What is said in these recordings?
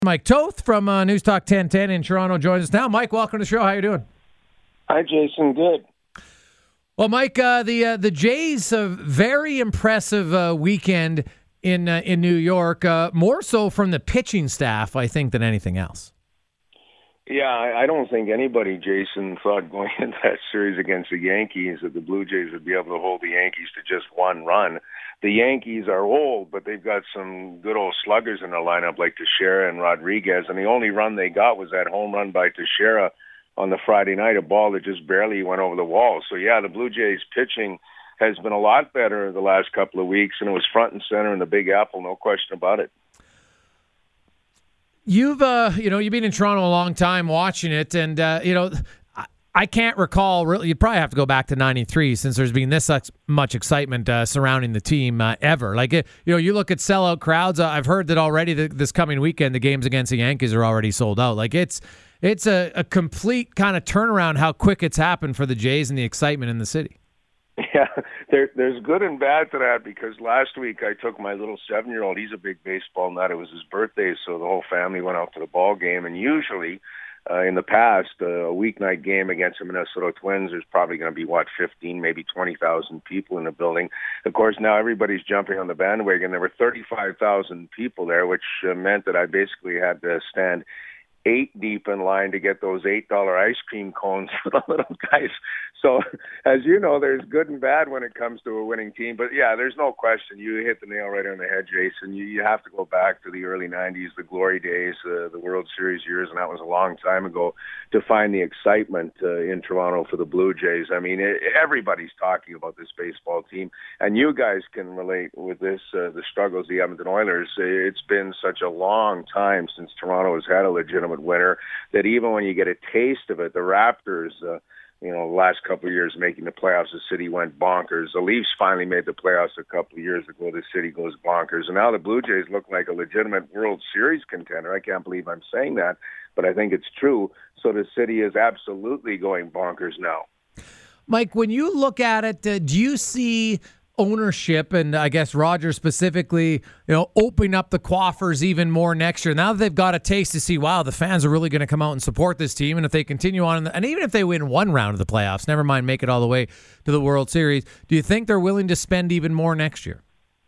Mike Toth from News Talk 1010 in Toronto joins us now. Mike, welcome to the show. How you doing? Hi, Jason. Good. Well, Mike, the Jays a very impressive weekend in New York. More so from the pitching staff, I think, than anything else. Yeah, I don't think anybody, Jason, thought going into that series against the Yankees that the Blue Jays would be able to hold the Yankees to just one run. The Yankees are old, but they've got some good old sluggers in their lineup like Teixeira and Rodriguez, and the only run they got was that home run by Teixeira on the Friday night, a ball that just barely went over the wall. So, yeah, the Blue Jays pitching has been a lot better the last couple of weeks, and it was front and center in the Big Apple, no question about it. You've been in Toronto a long time watching it, and I can't recall really. You probably have to go back to '93 since there's been this much excitement surrounding the team ever. You look at sellout crowds. I've heard that already. This coming weekend, the games against the Yankees are already sold out. It's a complete kind of turnaround. How quick it's happened for the Jays and the excitement in the city. Yeah, there's good and bad to that because last week I took my little 7-year-old. He's a big baseball nut. It was his birthday, so the whole family went out to the ball game. And usually, in the past, a weeknight game against the Minnesota Twins, there's probably going to be, 15, maybe 20,000 people in the building. Of course, now everybody's jumping on the bandwagon. There were 35,000 people there, which meant that I basically had to stand 8 deep in line to get those $8 ice cream cones for the little guys. So, as you know, there's good and bad when it comes to a winning team. But, yeah, there's no question. You hit the nail right on the head, Jason. You have to go back to the early 90s, the glory days, the World Series years, and that was a long time ago, to find the excitement in Toronto for the Blue Jays. I mean, everybody's talking about this baseball team, and you guys can relate with this, the struggles of the Edmonton Oilers. It's been such a long time since Toronto has had a legitimate winner that even when you get a taste of it, the Raptors, the last couple of years making the playoffs, the city went bonkers. The Leafs finally made the playoffs a couple of years ago. The city goes bonkers. And now the Blue Jays look like a legitimate World Series contender. I can't believe I'm saying that, but I think it's true. So the city is absolutely going bonkers now. Mike, when you look at it, do you see ownership, and I guess Rogers specifically, opening up the coffers even more next year? Now that they've got a taste to see, wow, the fans are really going to come out and support this team, and if they continue on, and even if they win one round of the playoffs, never mind make it all the way to the World Series, do you think they're willing to spend even more next year?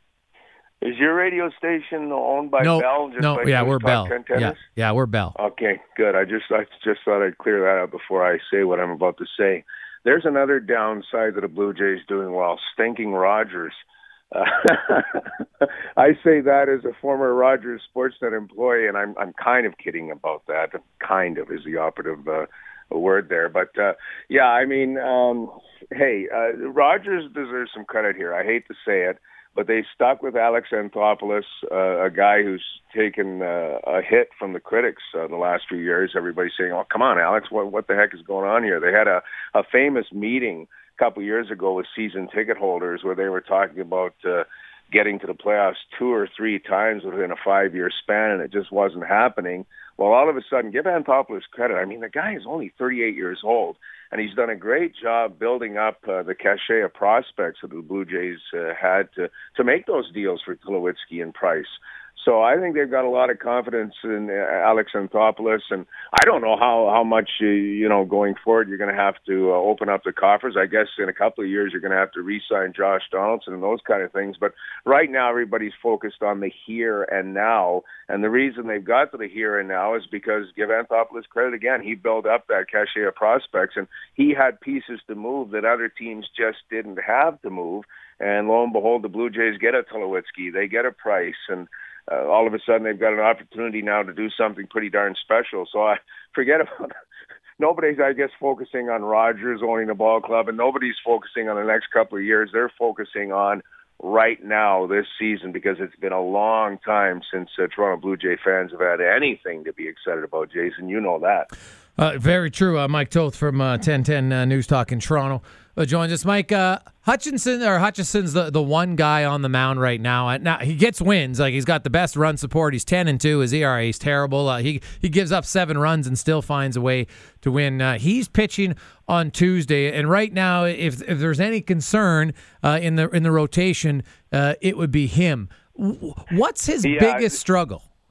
Is your radio station owned by Bell? We're Bell. Yeah, we're Bell. Okay, good. I just thought I'd clear that up before I say what I'm about to say. There's another downside that the Blue Jays doing well, stinking Rogers. I say that as a former Rogers Sportsnet employee, and I'm kind of kidding about that. Kind of is the operative word there. But, Rogers deserves some credit here. I hate to say it, but they stuck with Alex Anthopoulos, a guy who's taken a hit from the critics the last few years. Everybody's saying, oh, come on, Alex, what the heck is going on here? They had a famous meeting a couple of years ago with season ticket holders where they were talking about getting to the playoffs 2 or 3 times within a 5-year span, and it just wasn't happening. Well, all of a sudden, give Anthopoulos credit. I mean, the guy is only 38 years old, and he's done a great job building up the cachet of prospects that the Blue Jays had to make those deals for Tulowitzki and Price. So I think they've got a lot of confidence in Alex Anthopoulos, and I don't know how much, going forward you're going to have to open up the coffers. I guess in a couple of years you're going to have to re-sign Josh Donaldson and those kind of things. But right now everybody's focused on the here and now, and the reason they've got to the here and now is because, give Anthopoulos credit again, he built up that cachet of prospects, and he had pieces to move that other teams just didn't have to move. And lo and behold, the Blue Jays get a Tulowitzki, they get a Price, and all of a sudden they've got an opportunity now to do something pretty darn special. So I forget about nobody's, I guess, focusing on Rogers owning the ball club, and nobody's focusing on the next couple of years. They're focusing on right now, this season, because it's been a long time since Toronto Blue Jay fans have had anything to be excited about, Jason. You know that. Very true. Mike Toth from 1010 News Talk in Toronto joins us. Mike, Hutchison's the one guy on the mound right now. Now he gets wins. Like, he's got the best run support. He's 10-2. His ERA is terrible. He gives up 7 runs and still finds a way to win. He's pitching on Tuesday, and right now, if there's any concern in the rotation, it would be him. What's his biggest struggle?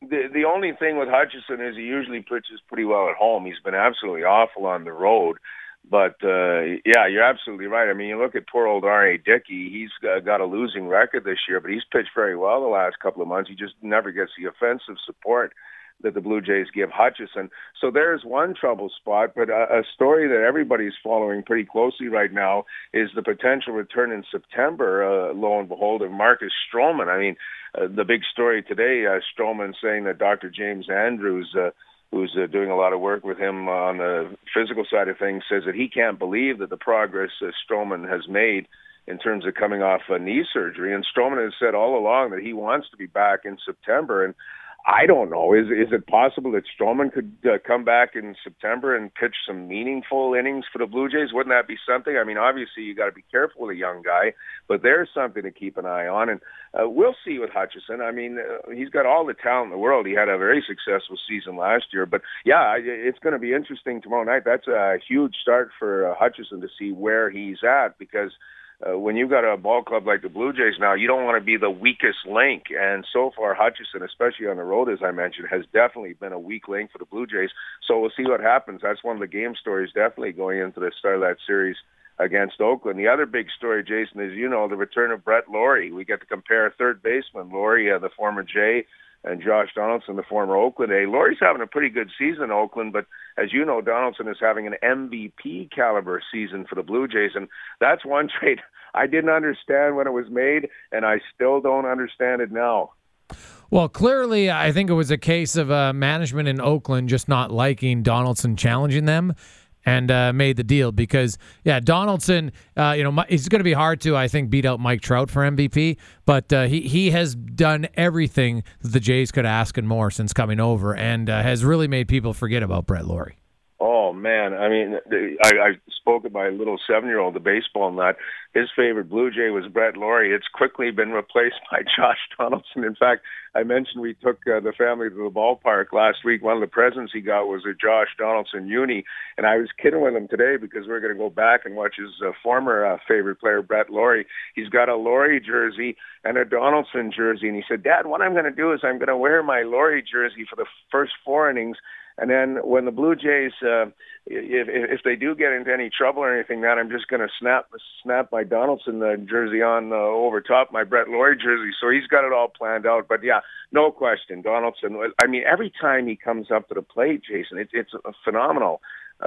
The only thing with Hutchison is he usually pitches pretty well at home. He's been absolutely awful on the road. But, yeah, you're absolutely right. I mean, you look at poor old R.A. Dickey. He's got a losing record this year, but he's pitched very well the last couple of months. He just never gets the offensive support that the Blue Jays give Hutchison. So there's one trouble spot, but a story that everybody's following pretty closely right now is the potential return in September, lo and behold, of Marcus Stroman. I mean, the big story today, Stroman saying that Dr. James Andrews, who's doing a lot of work with him on the physical side of things, says that he can't believe that the progress Stroman has made in terms of coming off knee surgery. And Stroman has said all along that he wants to be back in September. And I don't know. Is it possible that Stroman could come back in September and pitch some meaningful innings for the Blue Jays? Wouldn't that be something? I mean, obviously you got to be careful with a young guy, but there's something to keep an eye on. And we'll see with Hutchison. I mean, he's got all the talent in the world. He had a very successful season last year. But yeah, it's going to be interesting tomorrow night. That's a huge start for Hutchison to see where he's at, because when you've got a ball club like the Blue Jays now, you don't want to be the weakest link. And so far, Hutchison, especially on the road, as I mentioned, has definitely been a weak link for the Blue Jays. So we'll see what happens. That's one of the game stories definitely going into the start of that series against Oakland. The other big story, Jason, is, you know, the return of Brett Lawrie. We get to compare third baseman, Lawrie, the former Jay, and Josh Donaldson, the former Oakland A. Laurie's having a pretty good season in Oakland, but as you know, Donaldson is having an MVP caliber season for the Blue Jays, and that's one trade I didn't understand when it was made, and I still don't understand it now. Well, clearly, I think it was a case of management in Oakland just not liking Donaldson challenging them, and made the deal because, yeah, Donaldson, it's going to be hard to, I think, beat out Mike Trout for MVP, but he has done everything that the Jays could ask and more since coming over, and has really made people forget about Brett Lawrie. Oh, man. I mean, I spoke with my little 7-year-old, the baseball nut. His favorite Blue Jay was Brett Lawrie. It's quickly been replaced by Josh Donaldson. In fact, I mentioned we took the family to the ballpark last week. One of the presents he got was a Josh Donaldson uni, and I was kidding with him today because we're going to go back and watch his former favorite player, Brett Lawrie. He's got a Lawrie jersey and a Donaldson jersey, and he said, Dad, what I'm going to do is I'm going to wear my Lawrie jersey for the first 4 innings, and then when the Blue Jays, if they do get into any trouble or anything, that I'm just going to snap my Donaldson jersey on over top my Brett Lawrie jersey. So he's got it all planned out. But yeah, no question, Donaldson. I mean, every time he comes up to the plate, Jason, it's phenomenal.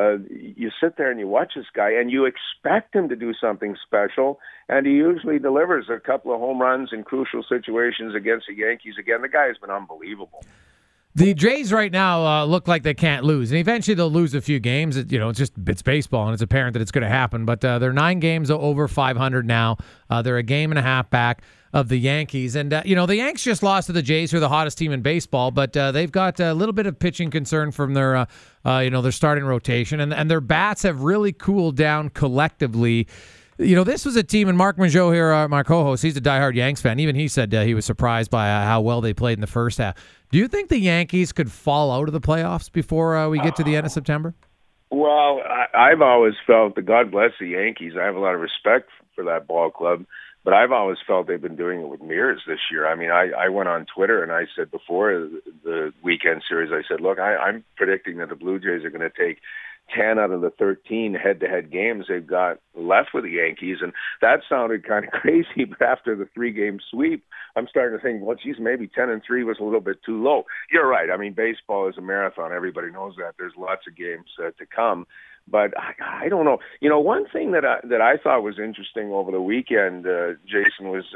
You sit there and you watch this guy, and you expect him to do something special, and he usually delivers a couple of home runs in crucial situations against the Yankees. Again, the guy has been unbelievable. The Jays right now look like they can't lose, and eventually they'll lose a few games. It's baseball, and it's apparent that it's going to happen. But they're 9 games over 500 now. They're a game and a half back of the Yankees, and the Yanks just lost to the Jays, who are the hottest team in baseball. But they've got a little bit of pitching concern from their their starting rotation, and their bats have really cooled down collectively. This was a team, and Mark Mangeot here, my co-host, he's a diehard Yanks fan. Even he said he was surprised by how well they played in the first half. Do you think the Yankees could fall out of the playoffs before we get to the end of September? Well, I've always felt that, God bless the Yankees. I have a lot of respect for that ball club, but I've always felt they've been doing it with mirrors this year. I mean, I went on Twitter and I said before the weekend series, I said, look, I'm predicting that the Blue Jays are going to take 10 out of the 13 head-to-head games they've got left with the Yankees, and that sounded kind of crazy, but after the 3-game sweep, I'm starting to think, well, geez, maybe 10-3 was a little bit too low. You're right. I mean, baseball is a marathon. Everybody knows that. There's lots of games to come. But I don't know. One thing that I thought was interesting over the weekend, Jason, was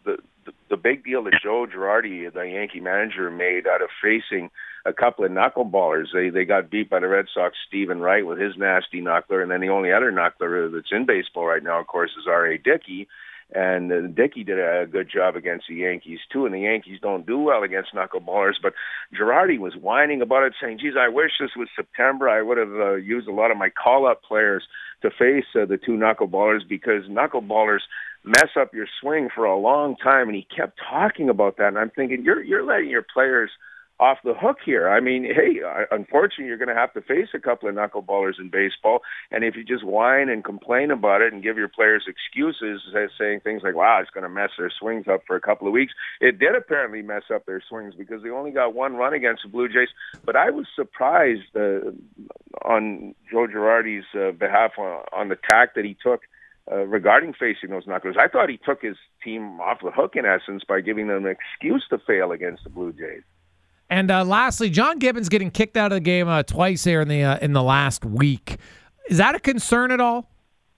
the big deal that Joe Girardi, the Yankee manager, made out of facing a couple of knuckleballers. They got beat by the Red Sox, Stephen Wright, with his nasty knuckler, and then the only other knuckler that's in baseball right now, of course, is R.A. Dickey. And Dickey did a good job against the Yankees, too, and the Yankees don't do well against knuckleballers. But Girardi was whining about it, saying, geez, I wish this was September. I would have used a lot of my call-up players to face the 2 knuckleballers, because knuckleballers mess up your swing for a long time. And he kept talking about that, and I'm thinking, you're letting your players off the hook here. I mean, hey, unfortunately, you're going to have to face a couple of knuckleballers in baseball, and if you just whine and complain about it and give your players excuses, saying things like, wow, it's going to mess their swings up for a couple of weeks, it did apparently mess up their swings because they only got one run against the Blue Jays. But I was surprised on Joe Girardi's behalf on the tack that he took regarding facing those knucklers. I thought he took his team off the hook, in essence, by giving them an excuse to fail against the Blue Jays. And lastly, John Gibbons getting kicked out of the game twice here in the last week. Is that a concern at all?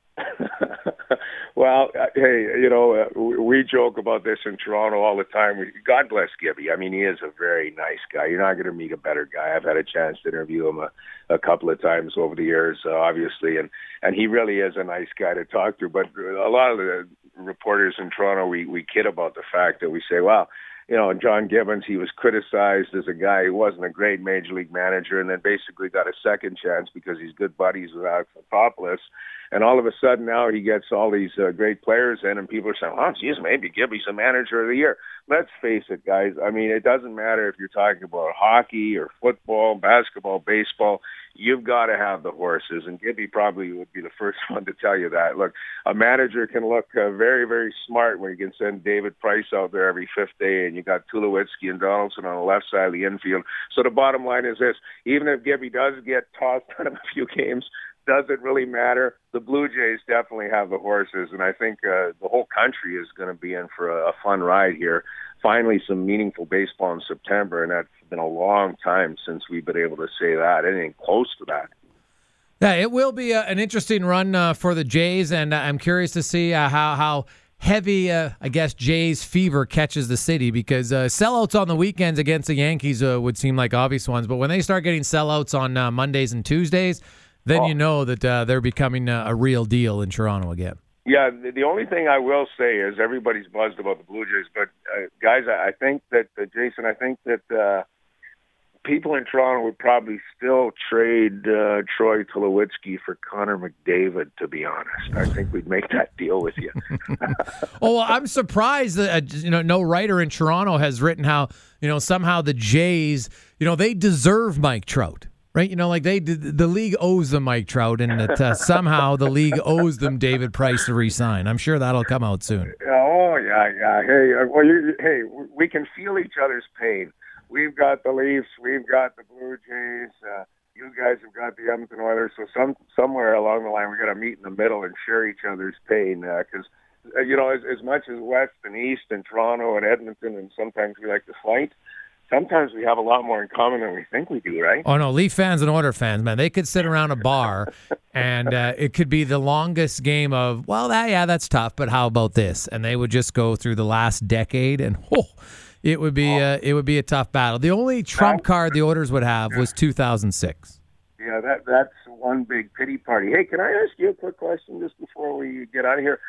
Well, hey, we joke about this in Toronto all the time. God bless Gibby. I mean, he is a very nice guy. You're not going to meet a better guy. I've had a chance to interview him a couple of times over the years, obviously, and he really is a nice guy to talk to. But a lot of the reporters in Toronto, we kid about the fact that we say, well, John Gibbons, he was criticized as a guy who wasn't a great major league manager and then basically got a second chance because he's good buddies with Alex Anthopoulos. And all of a sudden now he gets all these great players in, and people are saying, oh, geez, maybe Gibby's the manager of the year. Let's face it, guys. I mean, it doesn't matter if you're talking about hockey or football, basketball, baseball. You've got to have the horses, and Gibby probably would be the first one to tell you that. Look, a manager can look very, very smart when he can send David Price out there every fifth day, and you got Tulowitzki and Donaldson on the left side of the infield. So the bottom line is this: even if Gibby does get tossed out of a few games, does it really matter? The Blue Jays definitely have the horses, and I think the whole country is going to be in for a fun ride here. Finally, some meaningful baseball in September, and that's been a long time since we've been able to say that, anything close to that. Yeah, it will be an interesting run for the Jays, and I'm curious to see how heavy, I guess, Jays fever catches the city, because sellouts on the weekends against the Yankees would seem like obvious ones, but when they start getting sellouts on Mondays and Tuesdays, then you know that they're becoming a real deal in Toronto again. Yeah, the only thing I will say is everybody's buzzed about the Blue Jays, but guys, I think that, Jason, I think that people in Toronto would probably still trade Troy Tulowitzki for Connor McDavid, to be honest. I think we'd make that deal with you. Oh, well, I'm surprised that no writer in Toronto has written how somehow the Jays, they deserve Mike Trout. Right, the league owes them Mike Trout, and that somehow the league owes them David Price to re-sign. I'm sure that'll come out soon. Oh yeah. Hey, we can feel each other's pain. We've got the Leafs, we've got the Blue Jays. You guys have got the Edmonton Oilers. So somewhere along the line, we got to meet in the middle and share each other's pain. Because as much as West and East and Toronto and Edmonton, and sometimes we like to fight, sometimes we have a lot more in common than we think we do, right? Oh, no, Leaf fans and Oilers fans, man, they could sit around a bar and it could be the longest game of, that's tough, but how about this? And they would just go through the last decade, and it would be a tough battle. The only trump card the Oilers would have was 2006. Yeah, that's one big pity party. Hey, can I ask you a quick question just before we get out of here?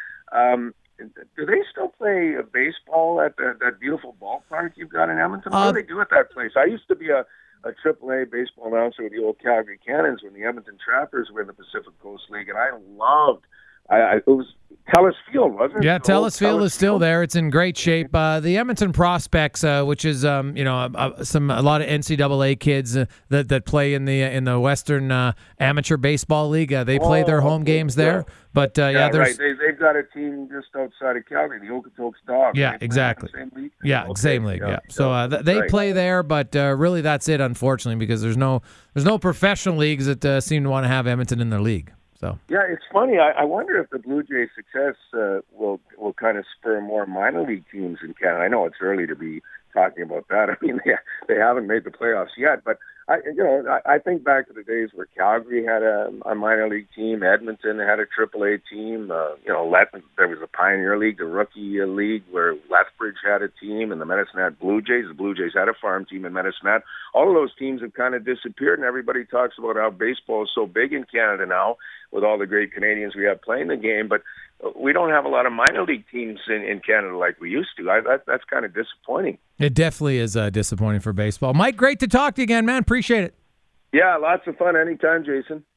Do they still play baseball at that beautiful ballpark you've got in Edmonton? What do they do at that place? I used to be a AAA baseball announcer with the old Calgary Cannons when the Edmonton Trappers were in the Pacific Coast League, and I loved it was Telus Field, wasn't it? Yeah, Telus Field is still there. It's in great shape. The Edmonton Prospects, which is a lot of NCAA kids that play in the Western Amateur Baseball League. They play their home games there. But there's right. They've got a team just outside of Calgary, the Okotoks Dogs. Yeah, exactly. Same league? Yeah, okay. Same league. Yeah. So they play there, but really that's it, unfortunately, because there's no professional leagues that seem to want to have Edmonton in their league. So. Yeah, it's funny. I wonder if the Blue Jays' success will kind of spur more minor league teams in Canada. I know it's early to be talking about that. I mean, they haven't made the playoffs yet, but I think back to the days where Calgary had a minor league team, Edmonton had a AAA team. There was a Pioneer League, the Rookie League, where Lethbridge had a team, and the Medicine Hat Blue Jays. The Blue Jays had a farm team in Medicine Hat. All of those teams have kind of disappeared, and everybody talks about how baseball is so big in Canada now with all the great Canadians we have playing the game, but we don't have a lot of minor league teams in Canada like we used to. That's kind of disappointing. It definitely is disappointing for baseball. Mike, great to talk to you again, man. Appreciate it. Yeah, lots of fun anytime, Jason.